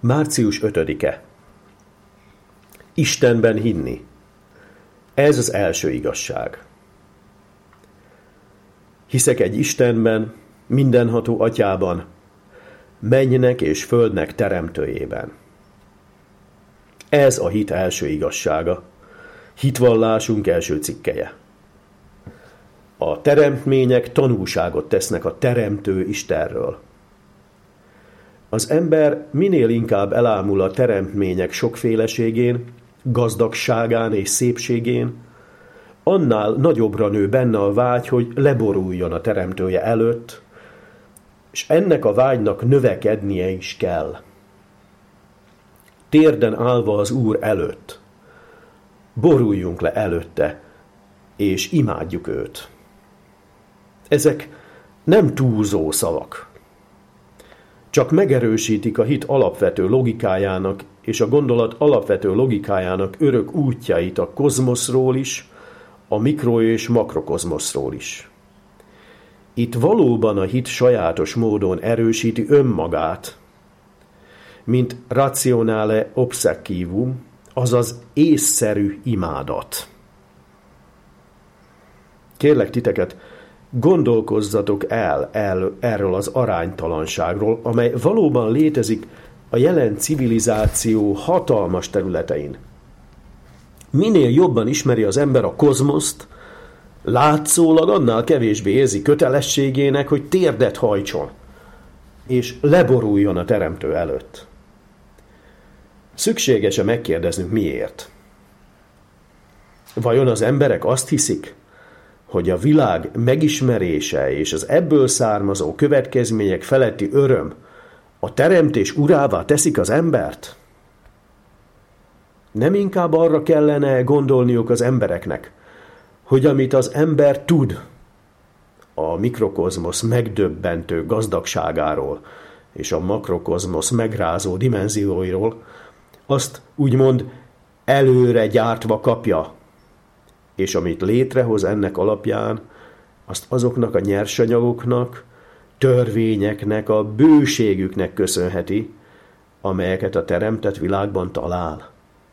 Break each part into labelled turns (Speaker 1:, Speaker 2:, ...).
Speaker 1: Március 5-e. Istenben hinni. Ez az első igazság. Hiszek egy Istenben, mindenható Atyában, mennynek és földnek teremtőjében. Ez a hit első igazsága, hitvallásunk első cikkelye. A teremtmények tanúságot tesznek a teremtő Istenről. Az ember minél inkább elámul a teremtmények sokféleségén, gazdagságán és szépségén, annál nagyobbra nő benne a vágy, hogy leboruljon a teremtője előtt, és ennek a vágynak növekednie is kell. Térden állva az Úr előtt, boruljunk le előtte, és imádjuk őt. Ezek nem túlzó szavak. Csak megerősítik a hit alapvető logikájának és a gondolat alapvető logikájának örök útjait a kozmoszról is, a mikro- és makrokozmoszról is. Itt valóban a hit sajátos módon erősíti önmagát, mint rationale obsequivum, azaz észszerű imádat. Kérlek titeket, gondolkozzatok el erről az aránytalanságról, amely valóban létezik a jelen civilizáció hatalmas területein. Minél jobban ismeri az ember a kozmoszt, látszólag annál kevésbé érzi kötelességének, hogy térdet hajtson, és leboruljon a teremtő előtt. Szükséges-e megkérdeznünk miért? Vajon az emberek azt hiszik, hogy a világ megismerése és az ebből származó következmények feletti öröm a teremtés urává teszik az embert? Nem inkább arra kellene gondolniuk az embereknek, hogy amit az ember tud a mikrokozmosz megdöbbentő gazdagságáról és a makrokozmosz megrázó dimenzióiról, azt úgymond előre gyártva kapja, és amit létrehoz ennek alapján, azt azoknak a nyersanyagoknak, törvényeknek, a bőségüknek köszönheti, amelyeket a teremtett világban talál.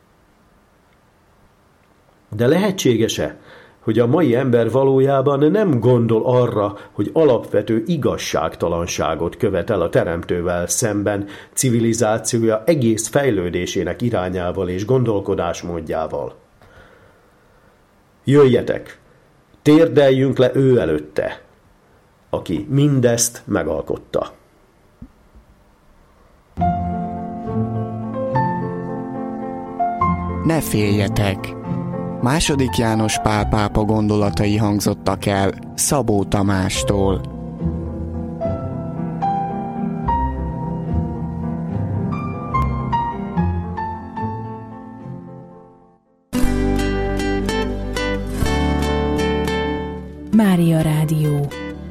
Speaker 1: De lehetséges-e, hogy a mai ember valójában nem gondol arra, hogy alapvető igazságtalanságot követel a teremtővel szemben civilizációja egész fejlődésének irányával és gondolkodásmódjával? Jöjjetek, térdeljünk le ő előtte, aki mindezt megalkotta.
Speaker 2: Ne féljetek! II. János Pál pápa gondolatai hangzottak el Szabó Tamástól.
Speaker 3: Mária Rádió.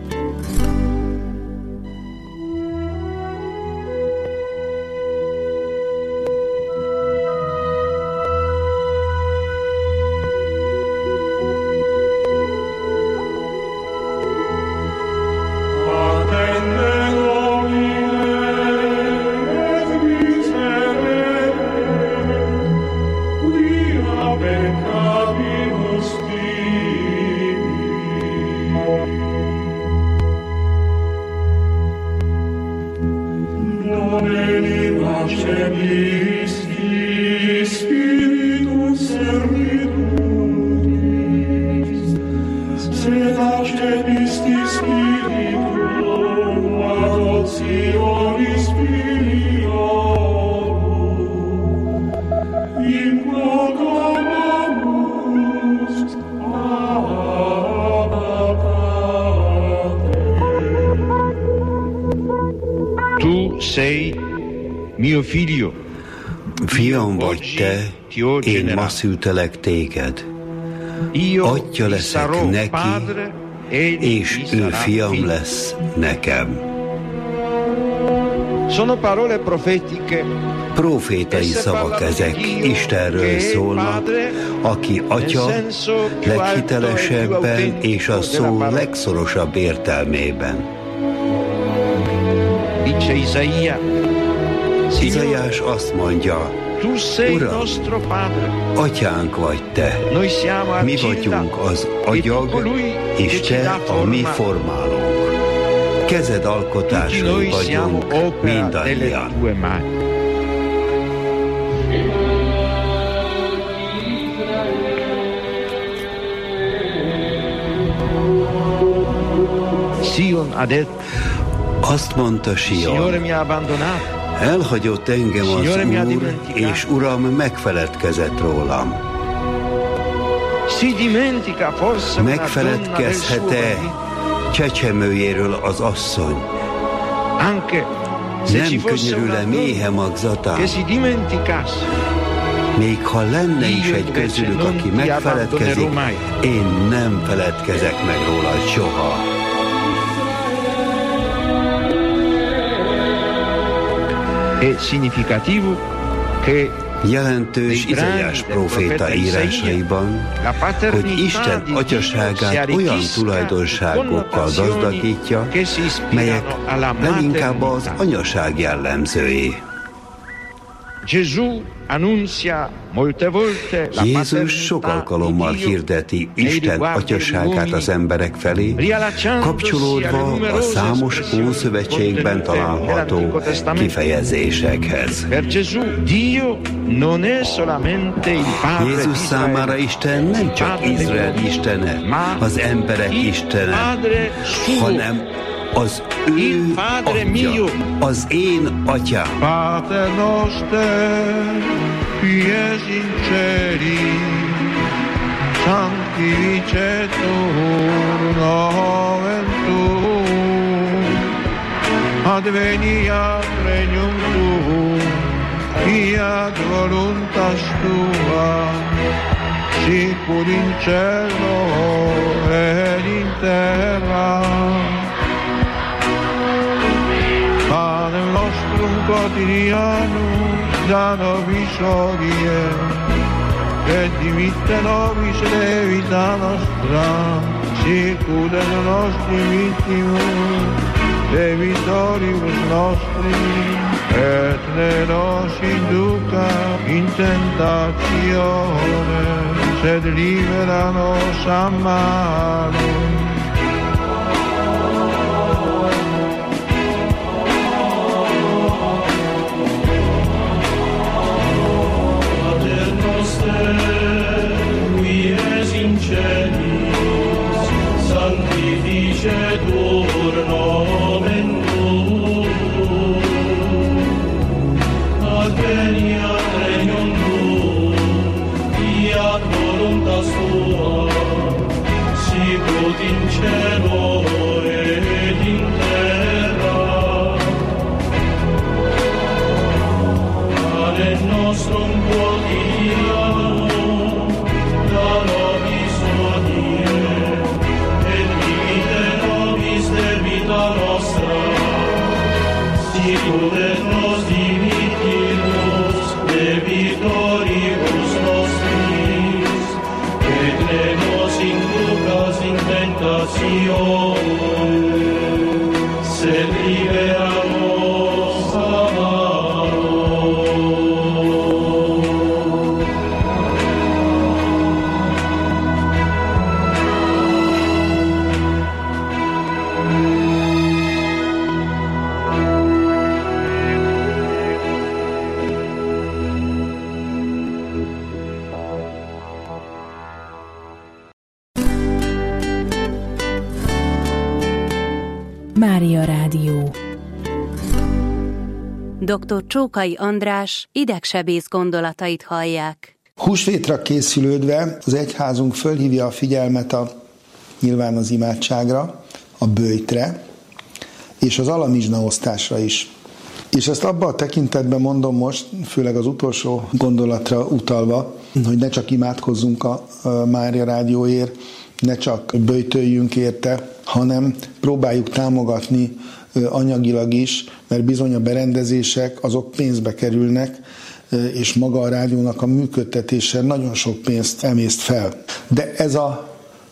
Speaker 4: Fiam vagy te, én ma szültelek téged. Atya leszek neki, és ő fiam lesz nekem. Profétai szavak ezek, Istenről szólnak, aki Atya leghitelesebben és a szó legszorosabb értelmében. Izaiás azt mondja, Uram, atyánk vagy te, mi vagyunk az agyag, és te a mi formálónk. Kezed alkotásai vagyunk mindannyian. Azt mondta Sion, elhagyott engem az Úr, és Uram megfeledkezett rólam. Megfeledkezhet-e csecsemőjéről az asszony? Nem könyörül-e méhe magzatán? Még ha lenne is egy közülük, aki megfeledkezik, én nem feledkezek meg róla soha. Jelentős Izaiás próféta írásaiban, hogy Isten atyaságát olyan tulajdonságokkal gazdagítja, melyek leginkább az anyaság jellemzői. Jézus sok alkalommal hirdeti Isten atyaságát az emberek felé, kapcsolódva a számos Ószövetségben található kifejezésekhez. Jézus számára Isten nem csak Izrael istene, az emberek istene, hanem az ő atya, az én atyám.
Speaker 5: Pater noster, qui es in celis, sanctificetur nomen tuum, adveniat regnum tuum, fiat voluntas tua, sicur in cielo et in terra. Panem nostrum quotidianum da nobis hodie, et dimitte nobis debita nostra, sicut et nostri vittimus debitoribus nostri, et ne nos induca in tentatione, sed libera nos a malo.
Speaker 6: Sanctificetur nomen tuum, adveniat regnum tuum, fiat voluntas tua, sicut in cielo et in terra. Panem nostrum quotidianum da nobis hodie, debita nostra, sicut et nos dimittimus debitoribus nostris, et ne nos inducas in tentatione, sed libera nos a malo.
Speaker 3: Mária Rádió.
Speaker 7: Dr. Csókai András idegsebész gondolatait hallják.
Speaker 8: Húsvétra készülődve az egyházunk fölhívja a figyelmet nyilván az imádságra, a böjtre, és az alamizsnaosztásra is. És ezt abban a tekintetben mondom most, főleg az utolsó gondolatra utalva, hogy ne csak imádkozzunk a Mária Rádióért, ne csak böjtöljünk érte, hanem próbáljuk támogatni anyagilag is, mert bizony a berendezések azok pénzbe kerülnek, és maga a rádiónak a működtetése nagyon sok pénzt emészt fel. De ez a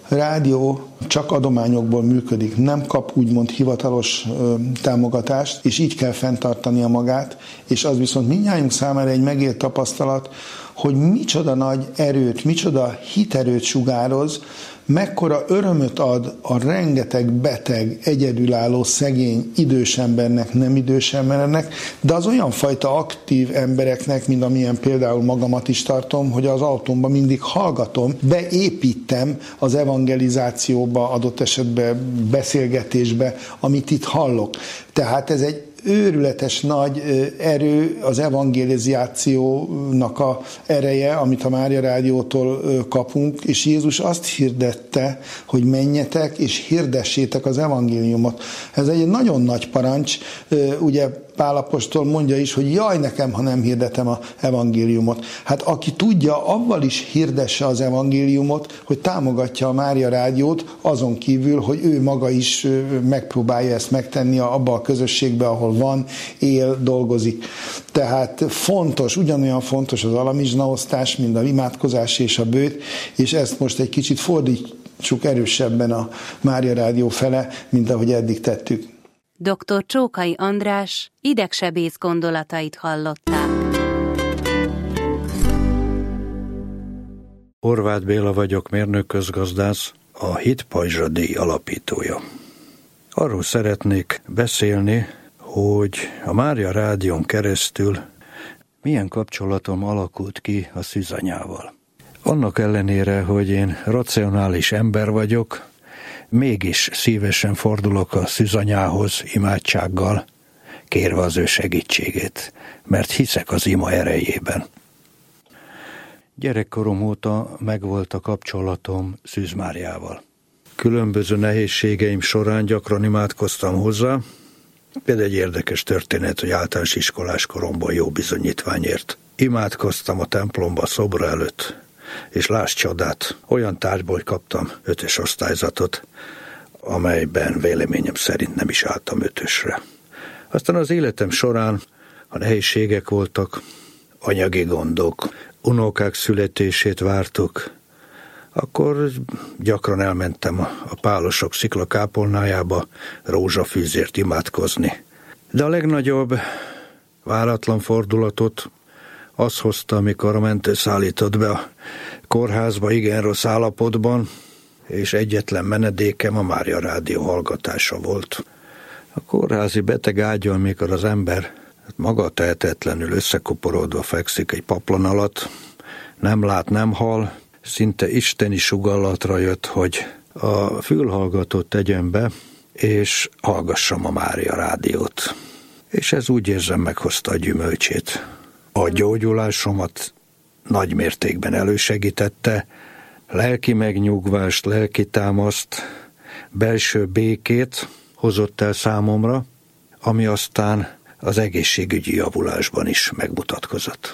Speaker 8: rádió csak adományokból működik, nem kap úgymond hivatalos támogatást, és így kell fenntartania magát, és az viszont mindnyájunk számára egy megélt tapasztalat, hogy micsoda nagy erőt, micsoda hiterőt sugároz, mekkora örömöt ad a rengeteg beteg, egyedülálló, szegény, idős embernek, nem idős embernek, de az olyan fajta aktív embereknek, mint amilyen például magamat is tartom, hogy az autómban mindig hallgatom, beépítem az evangelizációba, adott esetben beszélgetésbe, amit itt hallok. Tehát ez egy őrületes nagy erő, az evangelizációnak a ereje, amit a Mária Rádiótól kapunk, és Jézus azt hirdette, hogy menjetek és hirdessétek az evangéliumot. Ez egy nagyon nagy parancs, ugye Pál apostol mondja is, hogy jaj nekem, ha nem hirdetem az evangéliumot. Hát aki tudja, avval is hirdesse az evangéliumot, hogy támogatja a Mária Rádiót, azon kívül, hogy ő maga is megpróbálja ezt megtenni abba a közösségbe, ahol van, él, dolgozik. Tehát fontos, ugyanolyan fontos az alamizsnaosztás, mint a imádkozás és a bőt, és ezt most egy kicsit fordítsuk erősebben a Mária Rádió fele, mint ahogy eddig tettük.
Speaker 7: Dr. Csókai András idegsebész gondolatait hallották.
Speaker 9: Horváth Béla vagyok, mérnök-közgazdász, a Hit Pajzsa díj alapítója. Arról szeretnék beszélni, hogy a Mária Rádión keresztül milyen kapcsolatom alakult ki a szűzanyával. Annak ellenére, hogy én racionális ember vagyok, mégis szívesen fordulok a szűzanyához imádsággal, kérve az ő segítségét, mert hiszek az ima erejében. Gyerekkorom óta megvolt a kapcsolatom Szűz Máriával. Különböző nehézségeim során gyakran imádkoztam hozzá, például egy érdekes történet, hogy általános iskolás koromban jó bizonyítványért. Imádkoztam a templomba szobra előtt, és láss csodát, olyan tárgyból kaptam 5-ös osztályzatot, amelyben véleményem szerint nem is álltam 5-ösre. Aztán az életem során a nehézségek voltak, anyagi gondok, unokák születését vártuk, akkor gyakran elmentem a pálosok sziklakápolnájába rózsafűzért imádkozni. De a legnagyobb váratlan fordulatot az hozta, amikor a mentő szállított be a kórházba igen rossz állapotban, és egyetlen menedékem a Mária Rádió hallgatása volt. A kórházi beteg ágyon, amikor az ember maga tehetetlenül összekuporodva fekszik egy paplan alatt, nem lát, nem hall, szinte isteni sugallatra jött, hogy a fülhallgatót tegyem be, és hallgassam a Mária Rádiót. És ez úgy érzem meghozta a gyümölcsét. A gyógyulásomat nagy mértékben elősegítette, lelki megnyugvást, lelki támaszt, belső békét hozott el számomra, ami aztán az egészségügyi javulásban is megmutatkozott.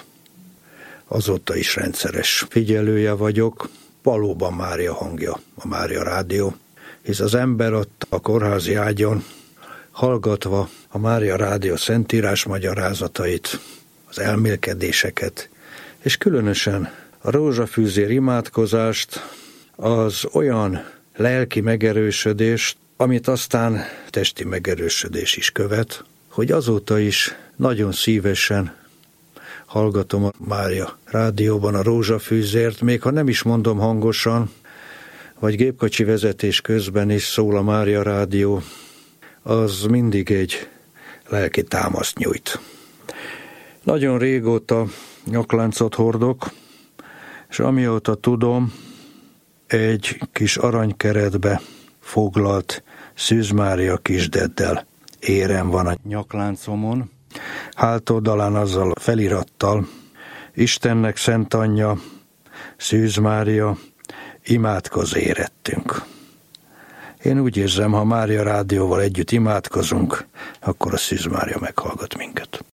Speaker 9: Azóta is rendszeres figyelője vagyok, valóban Mária hangja, a Mária Rádió, hisz az ember ott a kórházi ágyon, hallgatva a Mária Rádió szentírás magyarázatait, az elmélkedéseket, és különösen a rózsafűzér imádkozást, az olyan lelki megerősödést, amit aztán testi megerősödés is követ, hogy azóta is nagyon szívesen hallgatom a Mária Rádióban a rózsafűzért, még ha nem is mondom hangosan, vagy gépkocsi vezetés közben is szól a Mária Rádió, az mindig egy lelki támaszt nyújt. Nagyon régóta nyakláncot hordok, és amióta tudom, egy kis aranykeretbe foglalt Szűz Mária kisdeddel érem van a nyakláncomon, hátoldalán azzal a felirattal: Istennek szent anyja, Szűz Mária, imádkozz érettünk. Én úgy érzem, ha Mária Rádióval együtt imádkozunk, akkor a Szűz Mária meghallgat minket.